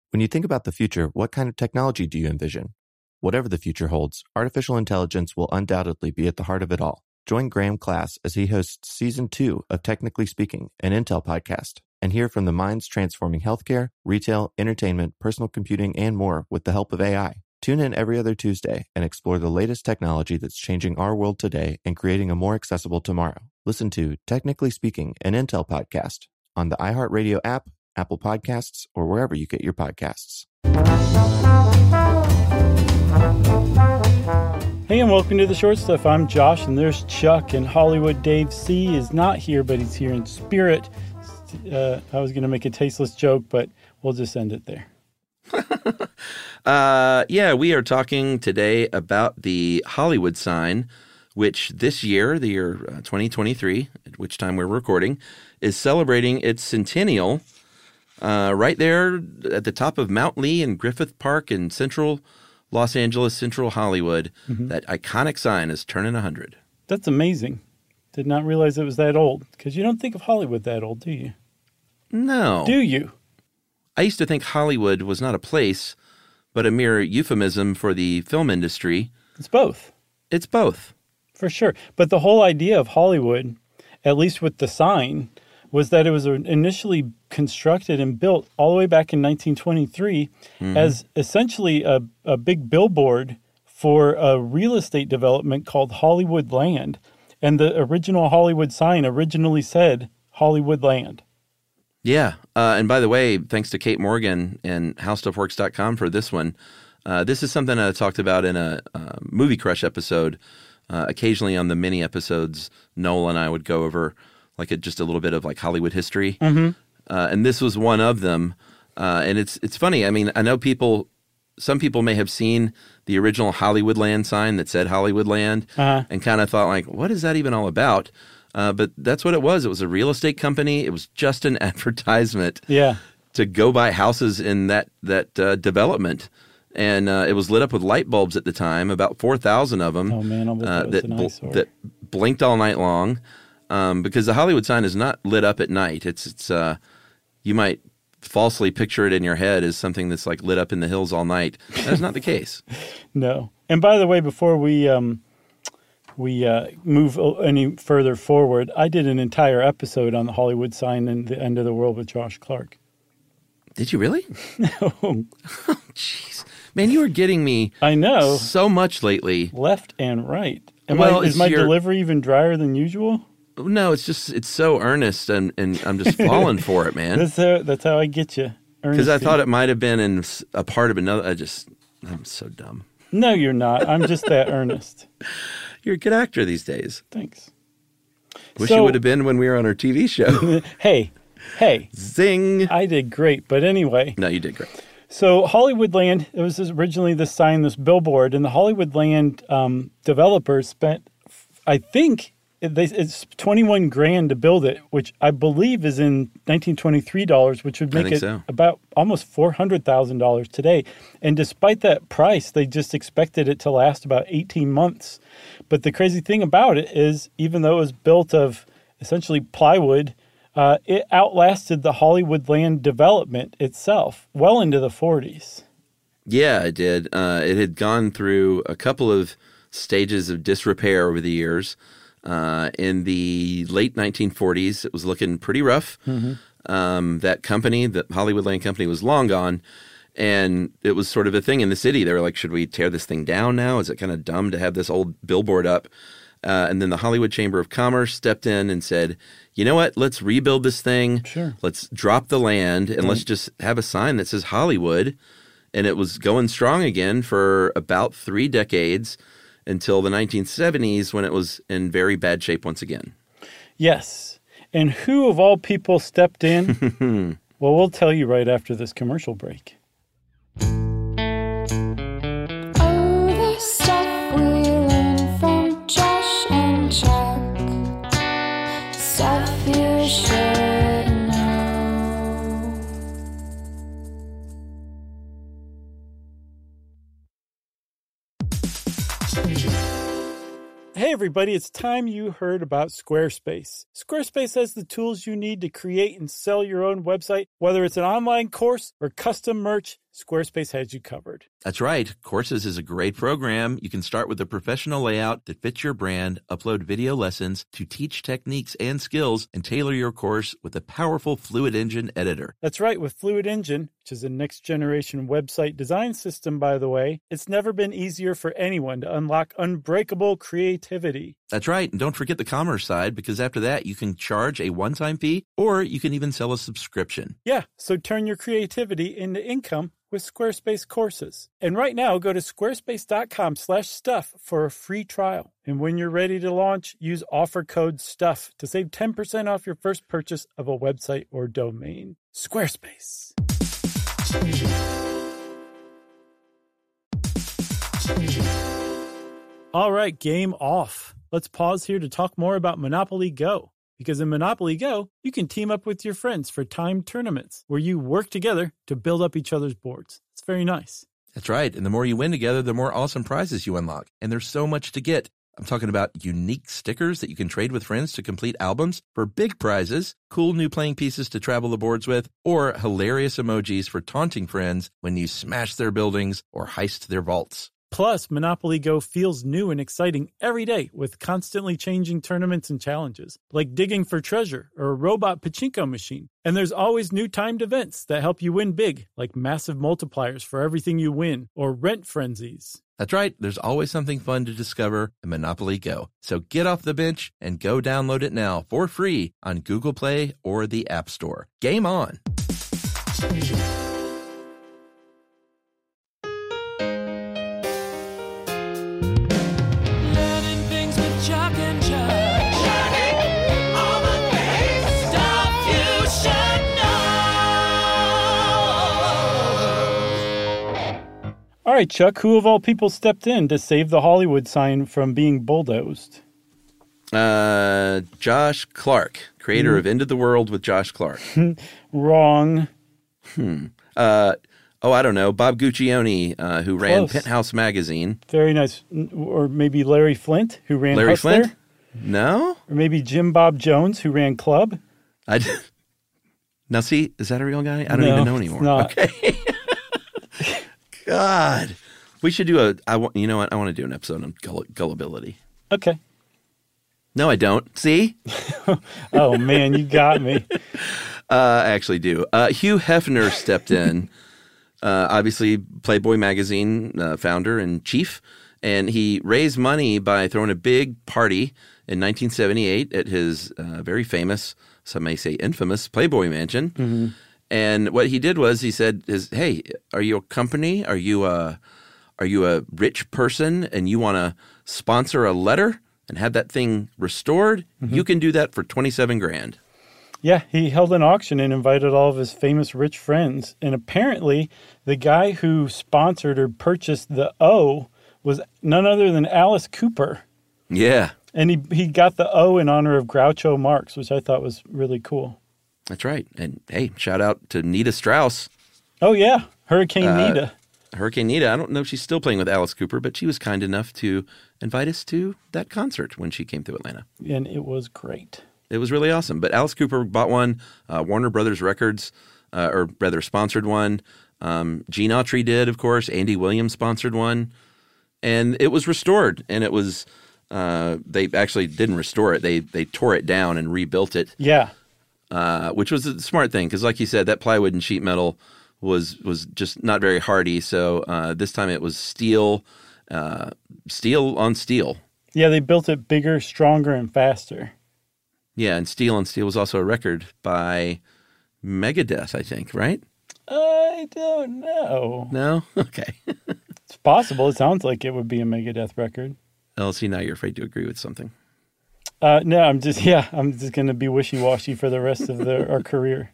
When you think about the future, what kind of technology do you envision? Whatever the future holds, artificial intelligence will undoubtedly be at the heart of it all. Join Graham Class as he hosts Season 2 of Technically Speaking, an Intel podcast, and hear from the minds transforming healthcare, retail, entertainment, personal computing, and more with the help of AI. Tune in every other Tuesday and explore the latest technology that's changing our world today and creating a more accessible tomorrow. Listen to Technically Speaking, an Intel podcast on the iHeartRadio app, Apple Podcasts, or wherever you get your podcasts. Hey, and welcome to The Short Stuff. I'm Josh, and there's Chuck, and Hollywood Dave C. is not here, but he's here in spirit. I was going to make a tasteless joke, but we'll just end it there. We are talking today about the Hollywood sign, which this year, the year 2023, at which time we're recording, is celebrating its centennial. Right there at the top of Mount Lee and Griffith Park in central Los Angeles, central Hollywood, that iconic sign is turning 100. That's amazing. Did not realize it was that old, because you don't think of Hollywood that old, do you? No. Do you? I used to think Hollywood was not a place, but a mere euphemism for the film industry. It's both. It's both. For sure. But the whole idea of Hollywood, at least with the sign, was that it was initially constructed and built all the way back in 1923 as essentially a big billboard for a real estate development called Hollywood Land. And the original Hollywood sign originally said Hollywood Land. Yeah. And by the way, thanks to Kate Morgan and HowStuffWorks.com for this one. This is something I talked about in a Movie Crush episode. Occasionally on the mini episodes, Noel and I would go over just a little bit of Hollywood history. And this was one of them. And it's funny. I mean, I know some people may have seen the original Hollywood Land sign that said Hollywood Land and kind of thought what is that even all about? But that's what it was. It was a real estate company. It was just an advertisement to go buy houses in that development. And it was lit up with light bulbs at the time, about 4,000 of them. Oh, man, that blinked all night long. Because the Hollywood sign is not lit up at night. It's you might falsely picture it in your head as something that's lit up in the hills all night. That is not the case. No. And by the way, before we move any further forward, I did an entire episode on the Hollywood sign and the end of the world with Josh Clark. Did you really? No. Oh, jeez. Man, you are getting me I know. So much lately. Left and right. Is my delivery even drier than usual? No, it's so earnest, and I'm just falling for it, man. That's how I get you. Because I thought it might have been in a part of another. I'm so dumb. No, you're not. I'm just that earnest. You're a good actor these days. Thanks. Wish you would have been when we were on our TV show. Hey. Zing. I did great, but anyway. No, you did great. So Hollywood Land, it was originally this sign, this billboard, and the Hollywood Land developers spent, I think, it's $21,000 to build it, which I believe is in 1923 dollars, which would make it about almost $400,000 today. And despite that price, they just expected it to last about 18 months. But the crazy thing about it is, even though it was built of essentially plywood, it outlasted the Hollywood Land development itself well into the 40s. Yeah, it did. It had gone through a couple of stages of disrepair over the years. In the late 1940s, it was looking pretty rough. That company, the Hollywood Land Company, was long gone. And it was sort of a thing in the city. They were like, should we tear this thing down now? Is it kind of dumb to have this old billboard up? And then the Hollywood Chamber of Commerce stepped in and said, you know what, let's rebuild this thing. Sure. Let's drop the land and let's just have a sign that says Hollywood. And it was going strong again for about 3 decades until the 1970s when it was in very bad shape once again. Yes. And who of all people stepped in? Well, we'll tell you right after this commercial break. Hey everybody, it's time you heard about Squarespace. Squarespace has the tools you need to create and sell your own website. Whether it's an online course or custom merch, Squarespace has you covered. That's right. Courses is a great program. You can start with a professional layout that fits your brand, upload video lessons to teach techniques and skills, and tailor your course with a powerful Fluid Engine editor. That's right. With Fluid Engine, which is a next-generation website design system, by the way, it's never been easier for anyone to unlock unbreakable creativity. That's right. And don't forget the commerce side, because after that, you can charge a one-time fee, or you can even sell a subscription. Yeah, so turn your creativity into income with Squarespace courses. And right now, go to squarespace.com/stuff for a free trial. And when you're ready to launch, use offer code STUFF to save 10% off your first purchase of a website or domain. Squarespace. All right, game off. Let's pause here to talk more about Monopoly Go. Because in Monopoly Go, you can team up with your friends for timed tournaments where you work together to build up each other's boards. It's very nice. That's right. And the more you win together, the more awesome prizes you unlock. And there's so much to get. I'm talking about unique stickers that you can trade with friends to complete albums for big prizes, cool new playing pieces to travel the boards with, or hilarious emojis for taunting friends when you smash their buildings or heist their vaults. Plus, Monopoly Go feels new and exciting every day with constantly changing tournaments and challenges, like digging for treasure or a robot pachinko machine. And there's always new timed events that help you win big, like massive multipliers for everything you win or rent frenzies. That's right. There's always something fun to discover in Monopoly Go. So get off the bench and go download it now for free on Google Play or the App Store. Game on! All right, Chuck, who of all people stepped in to save the Hollywood sign from being bulldozed? Josh Clark, creator of End of the World with Josh Clark. Wrong. I don't know. Bob Guccione, who ran Penthouse Magazine. Very nice. Or maybe Larry Flint, who ran Larry Hustler? Flint? No. Or maybe Jim Bob Jones, who ran Club? Now, see, is that a real guy? I don't even know anymore. Not. Okay. God. We should do you know what? I want to do an episode on gullibility. Okay. No, I don't. See? Oh, man, you got me. I actually do. Hugh Hefner stepped in. Obviously, Playboy magazine founder and chief. And he raised money by throwing a big party in 1978 at his very famous, some may say infamous, Playboy mansion. Mm-hmm. And what he did was he said, "Hey, are you a company? Are you a rich person and you want to sponsor a letter and have that thing restored? Mm-hmm. You can do that for $27,000." Yeah, he held an auction and invited all of his famous rich friends. And apparently, the guy who sponsored or purchased the O was none other than Alice Cooper. Yeah. And he got the O in honor of Groucho Marx, which I thought was really cool. That's right. And hey, shout out to Nita Strauss. Oh, yeah. Hurricane Nita. Hurricane Nita. I don't know if she's still playing with Alice Cooper, but she was kind enough to invite us to that concert when she came to Atlanta. And it was great. It was really awesome. But Alice Cooper bought one. Warner Brothers Records, or rather sponsored one. Gene Autry did, of course. Andy Williams sponsored one. And it was restored. And it was, they actually didn't restore it. They tore it down and rebuilt it. Yeah. Which was a smart thing. Because like you said, that plywood and sheet metal was just not very hardy. So this time it was steel on steel. Yeah, they built it bigger, stronger, and faster. Yeah, and Steel on Steel was also a record by Megadeth, I think, right? I don't know. No? Okay. It's possible. It sounds like it would be a Megadeth record. LC, now you're afraid to agree with something. No, I'm just going to be wishy-washy for the rest of our career.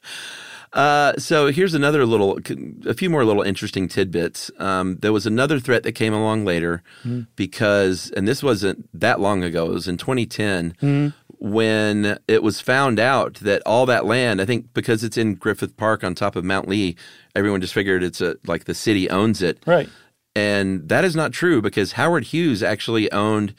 So here's a few more little interesting tidbits. There was another threat that came along later because, and this wasn't that long ago, it was in 2010, when it was found out that all that land, I think because it's in Griffith Park on top of Mount Lee, everyone just figured it's like the city owns it. Right. And that is not true because Howard Hughes actually owned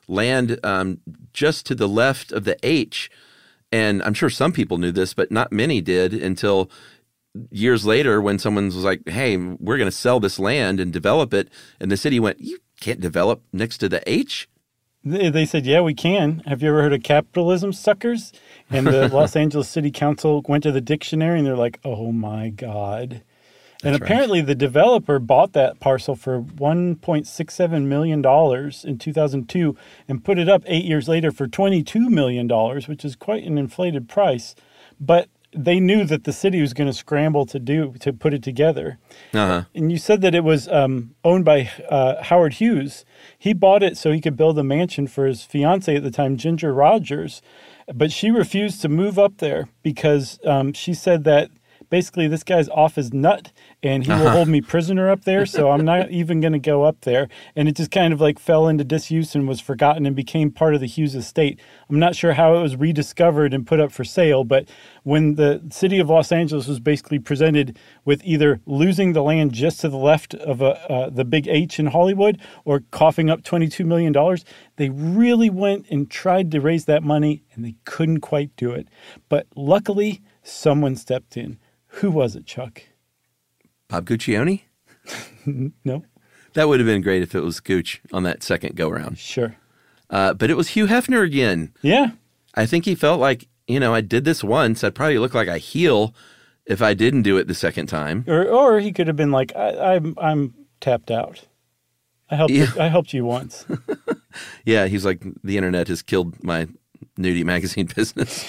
land just to the left of the H. And I'm sure some people knew this, but not many did until years later when someone was like, hey, we're going to sell this land and develop it. And the city went, you can't develop next to the H? They said, yeah, we can. Have you ever heard of capitalism, suckers? And the Los Angeles City Council went to the dictionary and they're like, oh my God. And apparently the developer bought that parcel for $1.67 million in 2002 and put it up 8 years later for $22 million, which is quite an inflated price. But they knew that the city was going to scramble to put it together. Uh-huh. And you said that it was owned by Howard Hughes. He bought it so he could build a mansion for his fiancée at the time, Ginger Rogers. But she refused to move up there because she said that basically this guy's off his nut and he will hold me prisoner up there, so I'm not even going to go up there. And it just kind of like fell into disuse and was forgotten and became part of the Hughes estate. I'm not sure how it was rediscovered and put up for sale, but when the city of Los Angeles was basically presented with either losing the land just to the left of the big H in Hollywood or coughing up $22 million, they really went and tried to raise that money and they couldn't quite do it. But luckily, someone stepped in. Who was it, Chuck? Bob Guccione? No. That would have been great if it was Gooch on that second go-around. Sure. But it was Hugh Hefner again. Yeah. I think he felt like, I did this once. I'd probably look like a heel if I didn't do it the second time. Or he could have been like, I'm tapped out. I helped you once. Yeah, he's like, the internet has killed my nudie magazine business.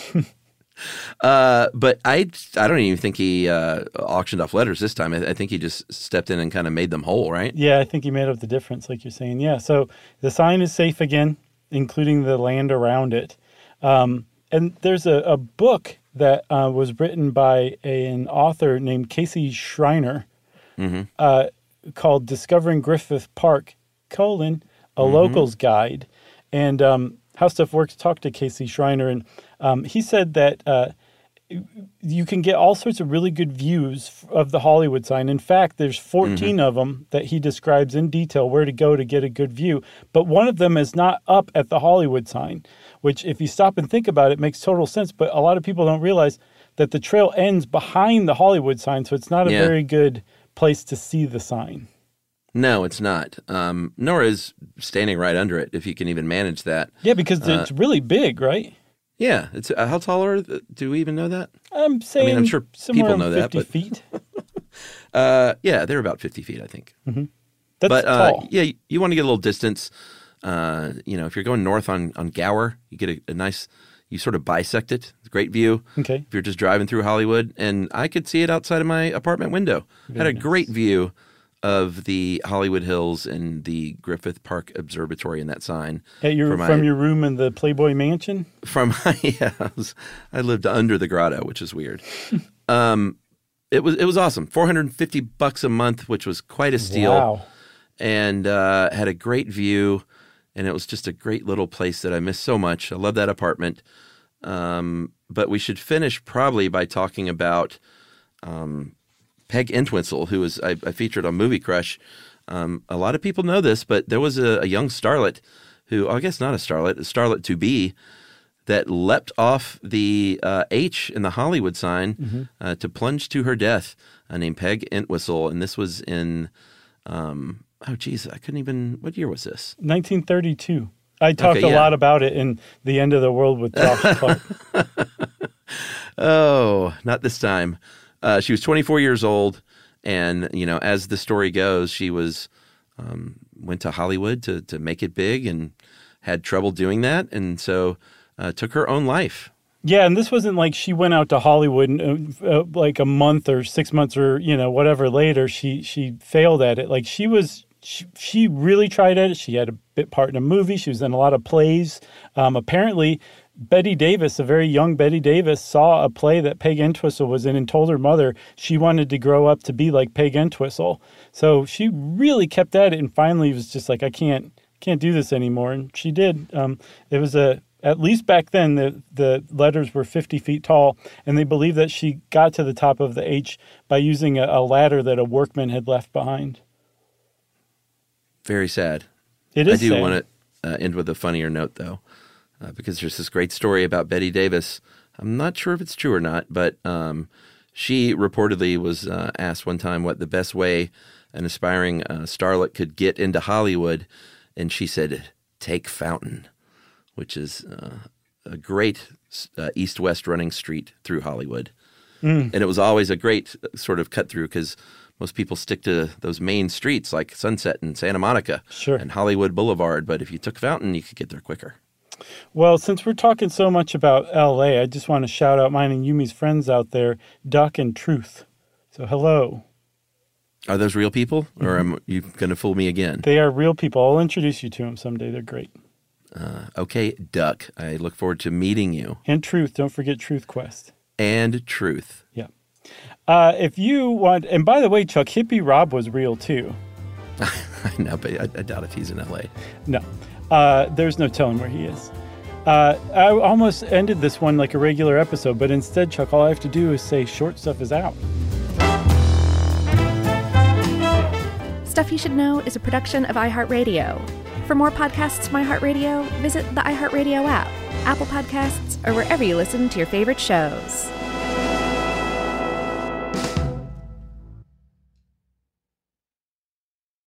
But I don't even think he auctioned off letters this time. I think he just stepped in and kind of made them whole, right? Yeah, I think he made up the difference, like you're saying. Yeah, so the sign is safe again, including the land around it. And there's a book that was written by an author named Casey Schreiner called Discovering Griffith Park, a local's guide. And How Stuff Works talked to Casey Schreiner, and he said that you can get all sorts of really good views of the Hollywood sign. In fact, there's 14 of them that he describes in detail where to go to get a good view. But one of them is not up at the Hollywood sign, which if you stop and think about it, makes total sense. But a lot of people don't realize that the trail ends behind the Hollywood sign, so it's not a very good place to see the sign. No, it's not. Nor is standing right under it, if you can even manage that. Yeah, because it's really big, right? Yeah. It's how tall are do we even know that? I'm saying I'm sure people know that. 50 feet. Yeah, they're about 50 feet, I think. That's tall. Yeah, you want to get a little distance. If you're going north on Gower, you get a nice, you sort of bisect it. It's a great view. Okay. If you're just driving through Hollywood, and I could see it outside of my apartment window. Had a great view of the Hollywood Hills and the Griffith Park Observatory and that sign. From your room in the Playboy Mansion? I lived under the grotto, which is weird. It was awesome. $450 a month, which was quite a steal. Wow. And had a great view, and it was just a great little place that I miss so much. I love that apartment. But we should finish probably by talking about Peg Entwistle, who was I featured on Movie Crush. A lot of people know this, but there was a young starlet who, I guess not a starlet to be, that leapt off the H in the Hollywood sign to plunge to her death, named Peg Entwistle. And this was in, I couldn't even, what year was this? 1932. I talked a lot about it in The End of the World with Josh Clark. Oh, not this time. She was 24 years old, and as the story goes, she was went to Hollywood to make it big, and had trouble doing that, and so took her own life. Yeah, and this wasn't like she went out to Hollywood and, like a month or 6 months or whatever later. She failed at it. Like she really tried at it. She had a bit part in a movie. She was in a lot of plays. Apparently, Betty Davis, a very young Betty Davis, saw a play that Peg Entwistle was in and told her mother she wanted to grow up to be like Peg Entwistle. So she really kept at it and finally was just like, I can't do this anymore. And she did. It was at least back then, the letters were 50 feet tall, and they believe that she got to the top of the H by using a ladder that a workman had left behind. Very sad. It is sad. end with a funnier note, though, because there's this great story about Betty Davis. I'm not sure if it's true or not, but she reportedly was asked one time what the best way an aspiring starlet could get into Hollywood, and she said, "Take Fountain," which is a great east-west running street through Hollywood. And it was always a great sort of cut through because most people stick to those main streets like Sunset and Santa Monica and Hollywood Boulevard. But if you took Fountain, you could get there quicker. Well, since we're talking so much about L.A., I just want to shout out mine and Yumi's friends out there, Duck and Truth. So hello. Are those real people, or are you going to fool me again? They are real people. I'll introduce you to them someday. They're great. Okay, Duck. I look forward to meeting you. And Truth. Don't forget Truth Quest. And Truth. Yeah. If you want, and by the way, Chuck, Hippie Rob was real too. I know, but I doubt if he's in L.A. No. There's no telling where he is. I almost ended this one like a regular episode, but instead, Chuck, all I have to do is say Short Stuff is out. Stuff You Should Know is a production of iHeartRadio. For more podcasts from iHeartRadio, visit the iHeartRadio app, Apple Podcasts, or wherever you listen to your favorite shows.